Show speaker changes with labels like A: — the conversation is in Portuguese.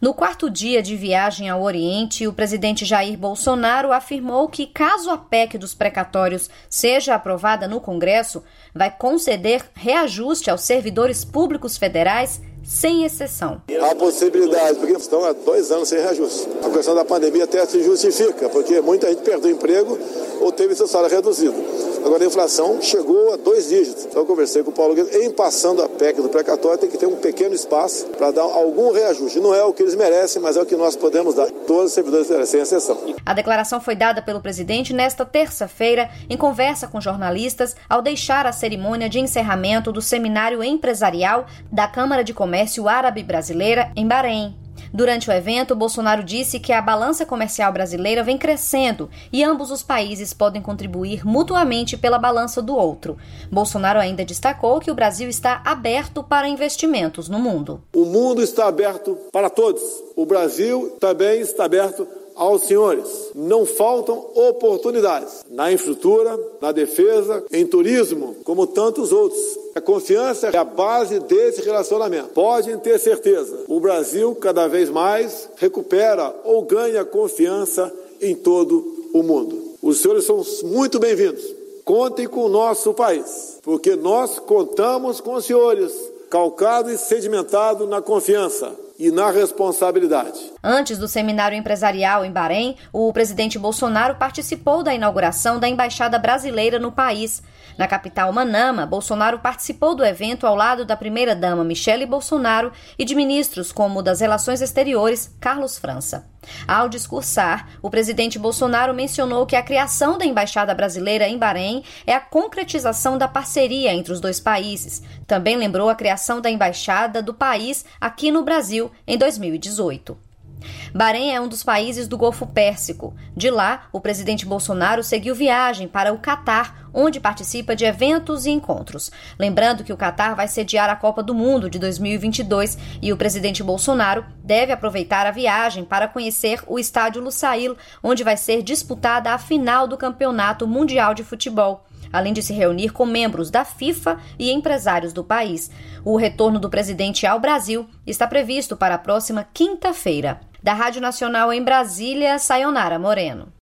A: No quarto dia de viagem ao Oriente, o presidente Jair Bolsonaro afirmou que, caso a PEC dos precatórios seja aprovada no Congresso, vai conceder reajuste aos servidores públicos federais sem exceção.
B: Há possibilidade, porque estão há 2 anos sem reajuste. A questão da pandemia até se justifica, porque muita gente perdeu o emprego ou teve seu salário reduzido. Agora a inflação chegou a 2 dígitos. Então eu conversei com o Paulo Guedes, em passando a PEC do precatório, tem que ter um pequeno espaço para dar algum reajuste. Não é o que eles merecem, mas é o que nós podemos dar. Todos os servidores sem exceção.
A: A declaração foi dada pelo presidente nesta terça-feira, em conversa com jornalistas, ao deixar a cerimônia de encerramento do Seminário Empresarial da Câmara de Comércio Árabe Brasileira, em Bahrein. Durante o evento, Bolsonaro disse que a balança comercial brasileira vem crescendo e ambos os países podem contribuir mutuamente pela balança do outro. Bolsonaro ainda destacou que o Brasil está aberto para investimentos no mundo.
B: O mundo está aberto para todos. O Brasil também está aberto aos senhores. Não faltam oportunidades na infraestrutura, na defesa, em turismo, como tantos outros. A confiança é a base desse relacionamento. Podem ter certeza, o Brasil cada vez mais recupera ou ganha confiança em todo o mundo. Os senhores são muito bem-vindos. Contem com o nosso país, porque nós contamos com os senhores, calcado e sedimentado na confiança e na responsabilidade.
A: Antes do seminário empresarial em Bahrein, o presidente Bolsonaro participou da inauguração da Embaixada Brasileira no país. Na capital Manama, Bolsonaro participou do evento ao lado da primeira-dama Michele Bolsonaro e de ministros como o das Relações Exteriores, Carlos França. Ao discursar, o presidente Bolsonaro mencionou que a criação da Embaixada Brasileira em Bahrein é a concretização da parceria entre os dois países. Também lembrou a criação da Embaixada do país aqui no Brasil em 2018. Bahrein é um dos países do Golfo Pérsico. De lá, o presidente Bolsonaro seguiu viagem para o Catar, onde participa de eventos e encontros. Lembrando que o Catar vai sediar a Copa do Mundo de 2022 e o presidente Bolsonaro deve aproveitar a viagem para conhecer o estádio Lusail, onde vai ser disputada a final do Campeonato Mundial de Futebol, além de se reunir com membros da FIFA e empresários do país. O retorno do presidente ao Brasil está previsto para a próxima quinta-feira. Da Rádio Nacional em Brasília, Sayonara Moreno.